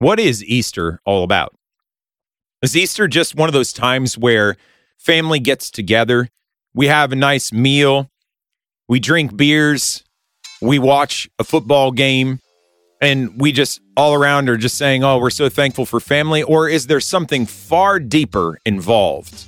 What is Easter all about? Is Easter just one of those times where family gets together, we have a nice meal, we drink beers, we watch a football game, and we just all around are just saying, oh, we're so thankful for family? Or is there something far deeper involved?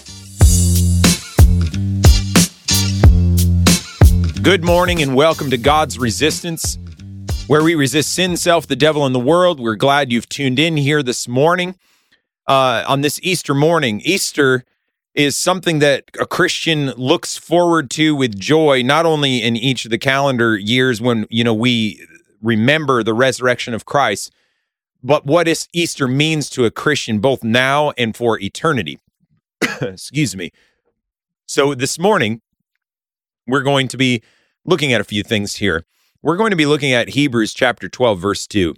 Good morning and welcome to God's Resistance, where we resist sin, self, the devil, and the world. We're glad you've tuned in here this morning on this Easter morning. Easter is something that a Christian looks forward to with joy, not only in each of the calendar years when, we remember the resurrection of Christ, but what Easter means to a Christian both now and for eternity. Excuse me. So this morning, we're going to be looking at a few things here. We're going to be looking at Hebrews chapter 12, verse 2.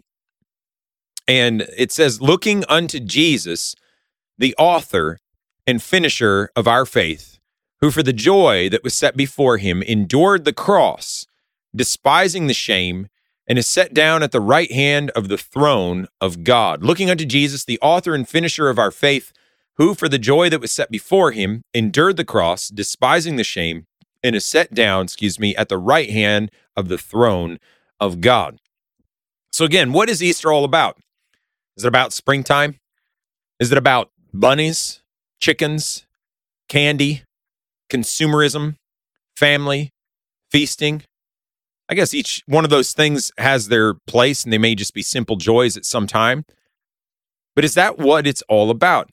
And it says, looking unto Jesus, the author and finisher of our faith, who for the joy that was set before him endured the cross, despising the shame, and is set down at the right hand of the throne of God. Looking unto Jesus, the author and finisher of our faith, who for the joy that was set before him endured the cross, despising the shame, and is set down, at the right hand of the throne of God. So again, what is Easter all about? Is it about springtime? Is it about bunnies, chickens, candy, consumerism, family, feasting? I guess each one of those things has their place, and they may just be simple joys at some time. But is that what it's all about?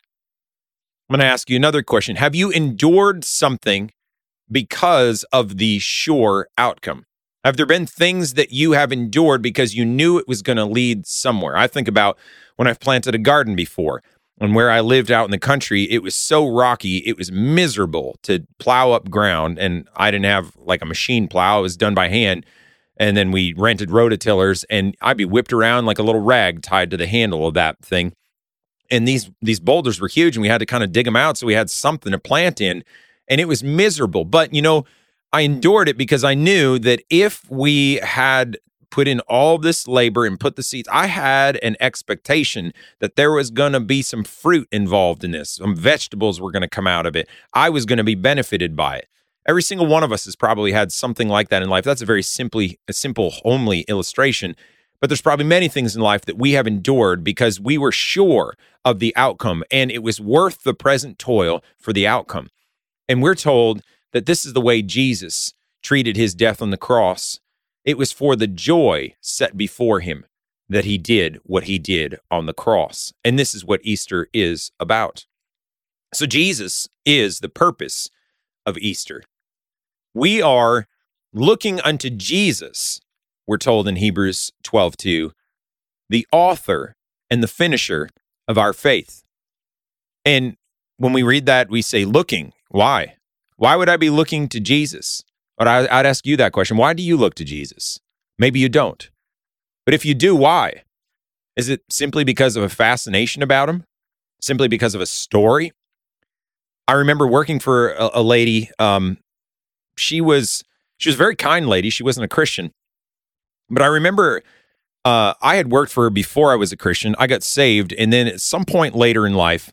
I'm going to ask you another question. Have you endured something because of the sure outcome? Have there been things that you have endured because you knew it was going to lead somewhere? I think about when I've planted a garden before, and where I lived out in the country, it was so rocky, it was miserable to plow up ground, and I didn't have like a machine plow. It was done by hand, and then we rented rototillers, and I'd be whipped around like a little rag tied to the handle of that thing. And these boulders were huge, and we had to kind of dig them out so we had something to plant in. And it was miserable. But, I endured it because I knew that if we had put in all this labor and put the seeds, I had an expectation that there was going to be some fruit involved in this. Some vegetables were going to come out of it. I was going to be benefited by it. Every single one of us has probably had something like that in life. That's a simple, homely illustration. But there's probably many things in life that we have endured because we were sure of the outcome, and it was worth the present toil for the outcome. And we're told that this is the way Jesus treated his death on the cross. It was for the joy set before him that he did what he did on the cross. And this is what Easter is about. So Jesus is the purpose of Easter. We are looking unto Jesus, we're told in Hebrews 12:2, the author and the finisher of our faith. And when we read that, we say, looking. Why? Why would I be looking to Jesus? But I'd ask you that question. Why do you look to Jesus? Maybe you don't. But if you do, why? Is it simply because of a fascination about him? Simply because of a story? I remember working for a lady. She was a very kind lady. She wasn't a Christian. But I remember I had worked for her before I was a Christian. I got saved. And then at some point later in life,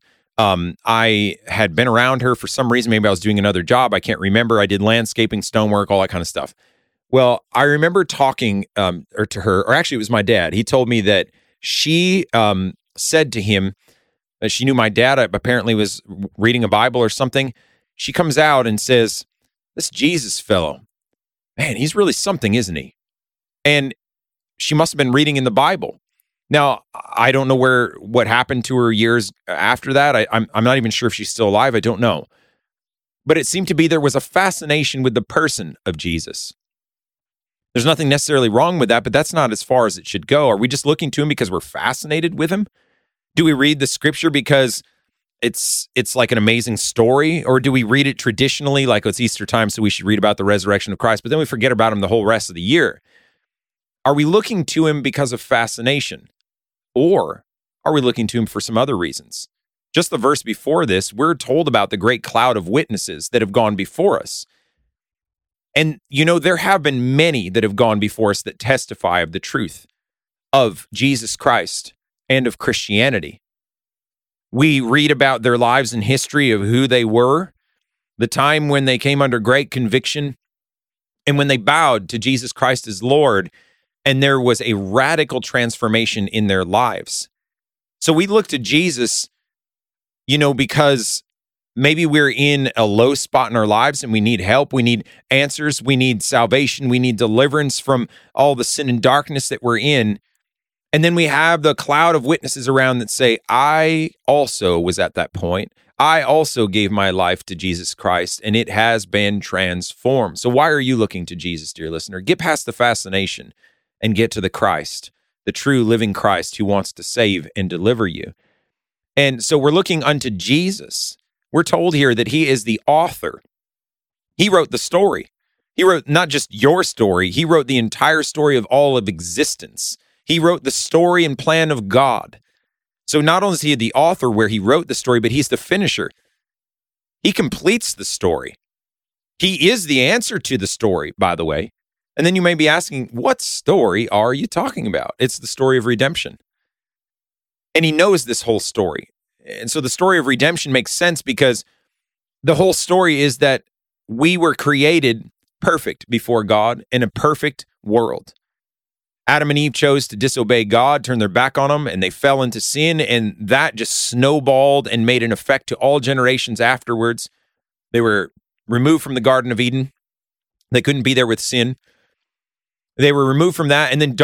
I had been around her for some reason. Maybe I was doing another job. I can't remember. I did landscaping, stonework, all that kind of stuff. Well, I remember talking to her, or actually it was my dad. He told me that she said to him, she knew my dad apparently was reading a Bible or something. She comes out and says, this Jesus fellow, man, he's really something, isn't he? And she must have been reading in the Bible. Now, I don't know what happened to her years after that. I'm not even sure if she's still alive. I don't know. But it seemed to be there was a fascination with the person of Jesus. There's nothing necessarily wrong with that, but that's not as far as it should go. Are we just looking to him because we're fascinated with him? Do we read the scripture because it's like an amazing story? Or do we read it traditionally, like it's Easter time, so we should read about the resurrection of Christ, but then we forget about him the whole rest of the year? Are we looking to him because of fascination? Or are we looking to him for some other reasons? Just the verse before this, we're told about the great cloud of witnesses that have gone before us. And, there have been many that have gone before us that testify of the truth of Jesus Christ and of Christianity. We read about their lives and history of who they were, the time when they came under great conviction, and when they bowed to Jesus Christ as Lord, and there was a radical transformation in their lives. So we look to Jesus, because maybe we're in a low spot in our lives and we need help. We need answers. We need salvation. We need deliverance from all the sin and darkness that we're in. And then we have the cloud of witnesses around that say, I also was at that point. I also gave my life to Jesus Christ, and it has been transformed. So why are you looking to Jesus, dear listener? Get past the fascination and get to the Christ, the true living Christ who wants to save and deliver you. And so we're looking unto Jesus. We're told here that he is the author. He wrote the story. He wrote not just your story, he wrote the entire story of all of existence. He wrote the story and plan of God. So not only is he the author where he wrote the story, but he's the finisher. He completes the story. He is the answer to the story, by the way. And then you may be asking, what story are you talking about? It's the story of redemption. And he knows this whole story. And so the story of redemption makes sense because the whole story is that we were created perfect before God in a perfect world. Adam and Eve chose to disobey God, turn their back on him, and they fell into sin, and that just snowballed and made an effect to all generations afterwards. They were removed from the Garden of Eden. They couldn't be there with sin. They were removed from that, and then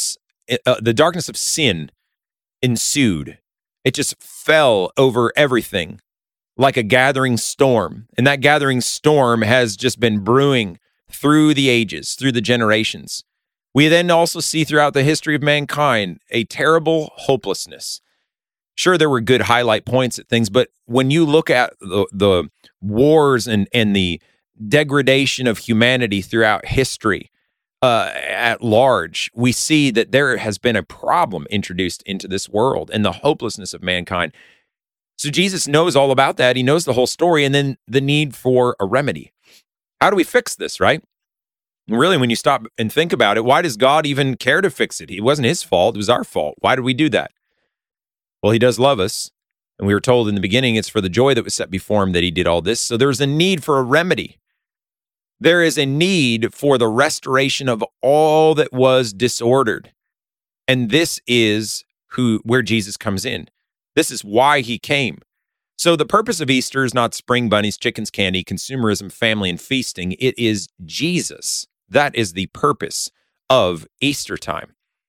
the darkness of sin ensued. It just fell over everything like a gathering storm, and that gathering storm has just been brewing through the ages, through the generations. We then also see throughout the history of mankind a terrible hopelessness. Sure, there were good highlight points at things, but when you look at the wars and the degradation of humanity throughout history at large, we see that there has been a problem introduced into this world and the hopelessness of mankind. So Jesus knows all about that. He knows the whole story, and then the need for a remedy. How do we fix this, right? Really, when you stop and think about it, why does God even care to fix it? It wasn't his fault. It was our fault. Why did we do that? Well, he does love us. And we were told in the beginning, it's for the joy that was set before him that he did all this. So there's a need for a remedy. There is a need for the restoration of all that was disordered. And this is where Jesus comes in. This is why he came. So the purpose of Easter is not spring bunnies, chickens, candy, consumerism, family, and feasting. It is Jesus. That is the purpose of Easter time.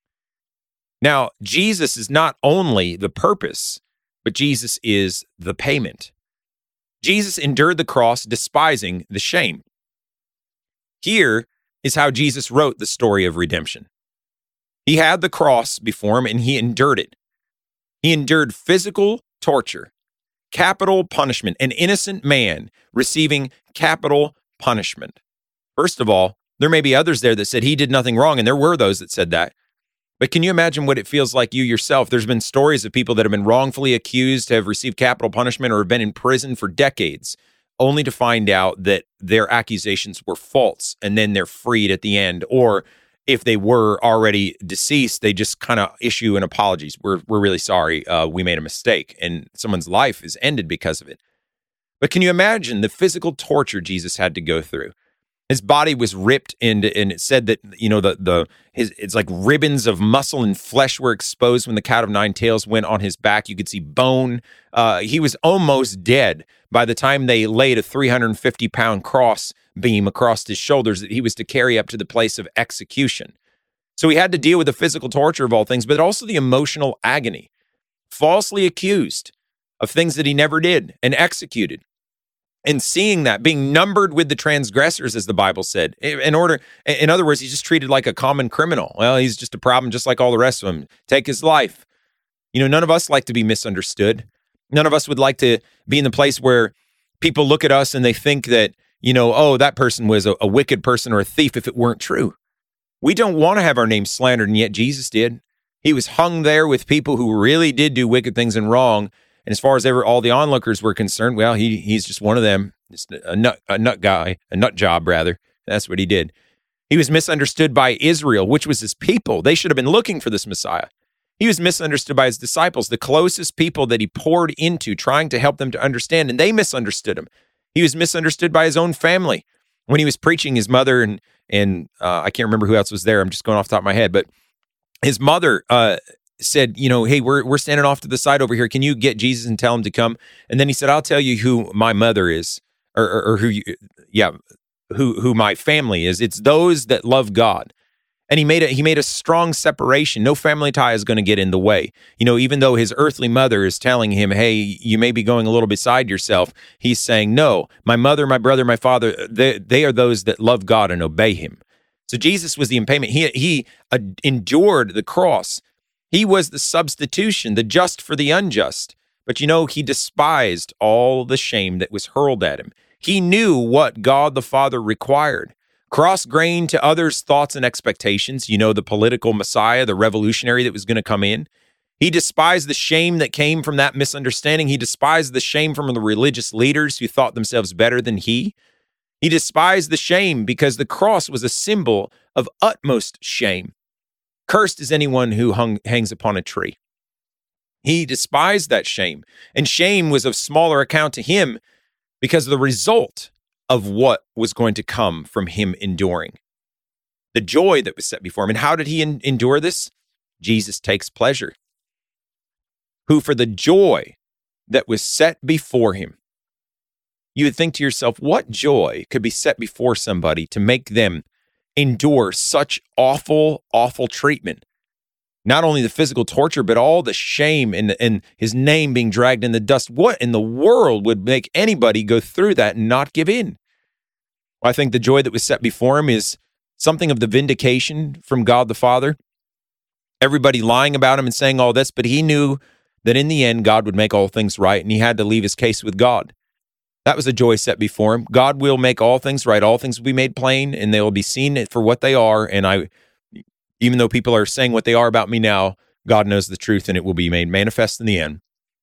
Now, Jesus is not only the purpose, but Jesus is the payment. Jesus endured the cross, despising the shame. Here is how Jesus wrote the story of redemption. He had the cross before him, and he endured it. He endured physical torture, capital punishment, an innocent man receiving capital punishment. First of all, there may be others there that said he did nothing wrong, and there were those that said that. But can you imagine what it feels like you yourself? There's been stories of people that have been wrongfully accused, have received capital punishment, or have been in prison for decades, only to find out that their accusations were false, and then they're freed at the end. Or if they were already deceased, they just kind of issue an apologies. We're really sorry. We made a mistake, and someone's life is ended because of it. But can you imagine the physical torture Jesus had to go through? His body was ripped, and it said that, it's like ribbons of muscle and flesh were exposed when the cat of nine tails went on his back. You could see bone. He was almost dead by the time they laid a 350-pound cross beam across his shoulders that he was to carry up to the place of execution. So he had to deal with the physical torture of all things, but also the emotional agony, falsely accused of things that he never did and executed. And seeing that, being numbered with the transgressors, as the Bible said. In other words, he's just treated like a common criminal. Well, he's just a problem just like all the rest of them. Take his life. None of us like to be misunderstood. None of us would like to be in the place where people look at us and they think that, that person was a wicked person or a thief if it weren't true. We don't want to have our name slandered, and yet Jesus did. He was hung there with people who really did do wicked things and wrong. And as far as all the onlookers were concerned, well, he's just one of them, just a nut job, rather. That's what he did. He was misunderstood by Israel, which was his people. They should have been looking for this Messiah. He was misunderstood by his disciples, the closest people that he poured into, trying to help them to understand, and they misunderstood him. He was misunderstood by his own family. When he was preaching, his mother and I can't remember who else was there. I'm just going off the top of my head, but his mother said, hey, we're standing off to the side over here. Can you get Jesus and tell him to come? And then he said, I'll tell you who my mother is, or who my family is. It's those that love God. And he made a strong separation. No family tie is going to get in the way. Even though his earthly mother is telling him, hey, you may be going a little beside yourself, he's saying, no, my mother, my brother, my father, they are those that love God and obey him. So Jesus was the impayment. He endured the cross. He was the substitution, the just for the unjust. But he despised all the shame that was hurled at him. He knew what God the Father required. Cross-grained to others' thoughts and expectations, the political Messiah, the revolutionary that was going to come in. He despised the shame that came from that misunderstanding. He despised the shame from the religious leaders who thought themselves better than he. He despised the shame because the cross was a symbol of utmost shame. Cursed is anyone who hangs upon a tree. He despised that shame, and shame was of smaller account to him because of the result of what was going to come from him enduring. The joy that was set before him. And how did he endure this? Jesus takes pleasure. Who for the joy that was set before him. You would think to yourself, what joy could be set before somebody to make them endure such awful, awful treatment? Not only the physical torture, but all the shame and his name being dragged in the dust. What in the world would make anybody go through that and not give in? Well, I think the joy that was set before him is something of the vindication from God the Father. Everybody lying about him and saying all this, but he knew that in the end, God would make all things right, and he had to leave his case with God. That was a joy set before him. God will make all things right. All things will be made plain, and they will be seen for what they are. And even though people are saying what they are about me now, God knows the truth, and it will be made manifest in the end.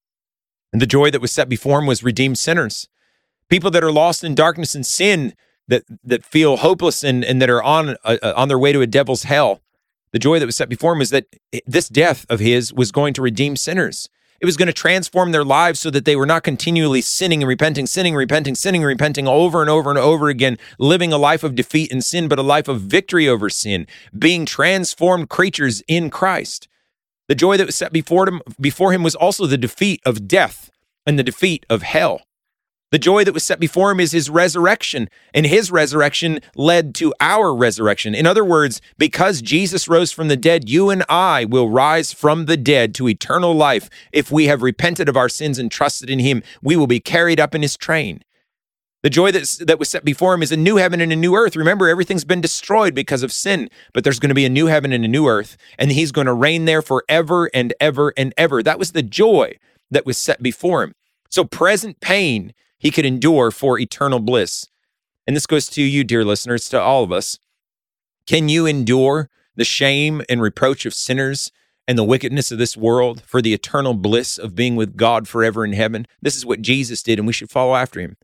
And the joy that was set before him was redeemed sinners, people that are lost in darkness and sin, that feel hopeless and that are on their way to a devil's hell. The joy that was set before him is that this death of his was going to redeem sinners. It was going to transform their lives so that they were not continually sinning and repenting, sinning, repenting over and over and over again, living a life of defeat and sin, but a life of victory over sin, being transformed creatures in Christ. The joy that was set before him was also the defeat of death and the defeat of hell. The joy that was set before him is his resurrection, and his resurrection led to our resurrection. In other words, because Jesus rose from the dead, you and I will rise from the dead to eternal life. If we have repented of our sins and trusted in him, we will be carried up in his train. The joy that was set before him is a new heaven and a new earth. Remember, everything's been destroyed because of sin, but there's going to be a new heaven and a new earth, and he's going to reign there forever and ever and ever. That was the joy that was set before him. So present pain he could endure for eternal bliss. And this goes to you, dear listeners, to all of us. Can you endure the shame and reproach of sinners and the wickedness of this world for the eternal bliss of being with God forever in heaven? This is what Jesus did, and we should follow after him.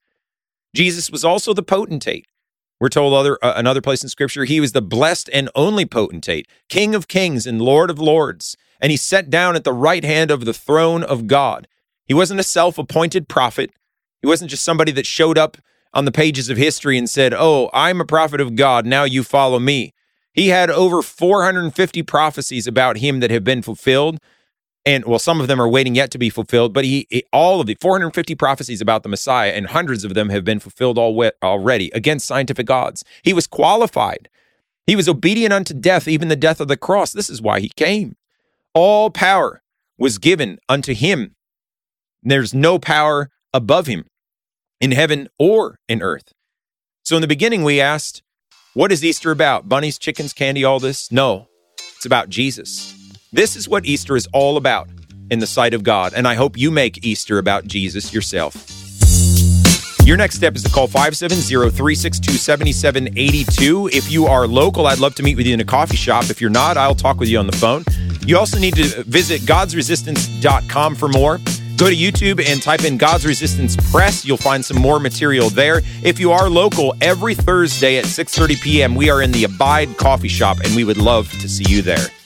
Jesus was also the potentate. We're told another place in Scripture, he was the blessed and only potentate, King of kings and Lord of lords, and he sat down at the right hand of the throne of God. He wasn't a self-appointed prophet. He wasn't just somebody that showed up on the pages of history and said, oh, I'm a prophet of God, now you follow me. He had over 450 prophecies about him that have been fulfilled. And, well, some of them are waiting yet to be fulfilled, but all of the 450 prophecies about the Messiah, and hundreds of them have been fulfilled already against scientific odds. He was qualified. He was obedient unto death, even the death of the cross. This is why he came. All power was given unto him. There's no power above him in heaven or in earth. So in the beginning, we asked, what is Easter about? Bunnies, chickens, candy, all this? No, it's about Jesus. This is what Easter is all about in the sight of God. And I hope you make Easter about Jesus yourself. Your next step is to call 570-362-7782. If you are local, I'd love to meet with you in a coffee shop. If you're not, I'll talk with you on the phone. You also need to visit godsresistance.com for more. Go to YouTube and type in God's Resistance Press. You'll find some more material there. If you are local, every Thursday at 6:30 p.m., we are in the Abide Coffee Shop, and we would love to see you there.